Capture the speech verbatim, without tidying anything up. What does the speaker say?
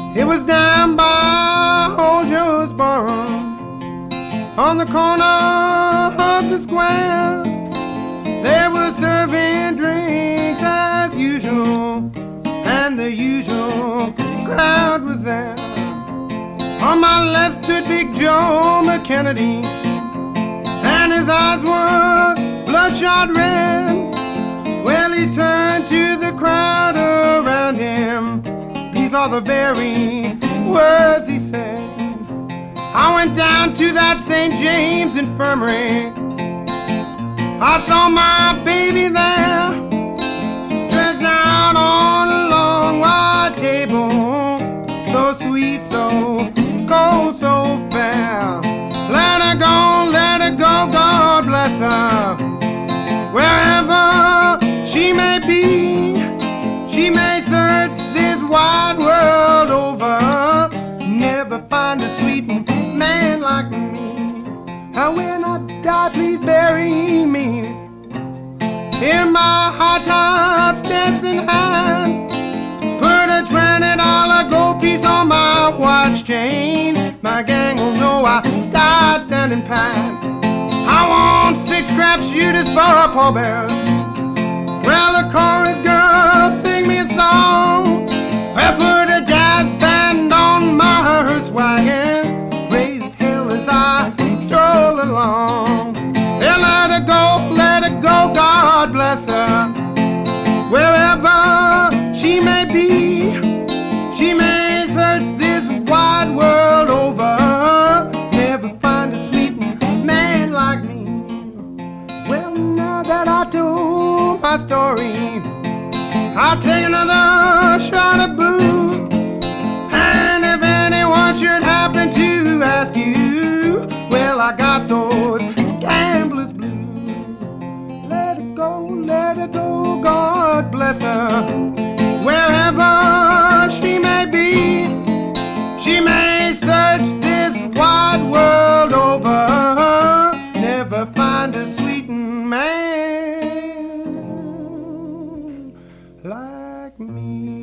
It was down by old Joe's barn on the corner of the square. They were serving drinks as usual, and the usual crowd was there. On my left stood Big Joe McKennedy, and his eyes were bloodshot red. Well, he turned to the crowd around him. These are the very words he said. I went down to that Saint James infirmary. I saw my baby there, stretched out on a long white table, so sweet, so cold, so fair. Let her go, let her go, God bless her. Wherever she may be, she may search this wide world over, never find a sweet man like me. And when I die, please bury me in my high top Stetson hand. Put a twenty dollar gold piece on my watch chain. My gang will know I died standing pat. I want six crap shooters for a pallbearers. Well, the chorus girl sing me a song. Well, put a jazz band on my hearse wagon. Raise hell as I stroll along. Yeah, let her go, let her go, God bless her. Wherever she may be, she may search this wide world over, never find a sweet man like me. Well, now that I told my story, I'll take another shot of booze. And if anyone should happen to ask you, well, I got those gambler's blues. Let her go, let her go, God bless her. Wherever she may be, she may search this wide world over, never find a sweet man like me.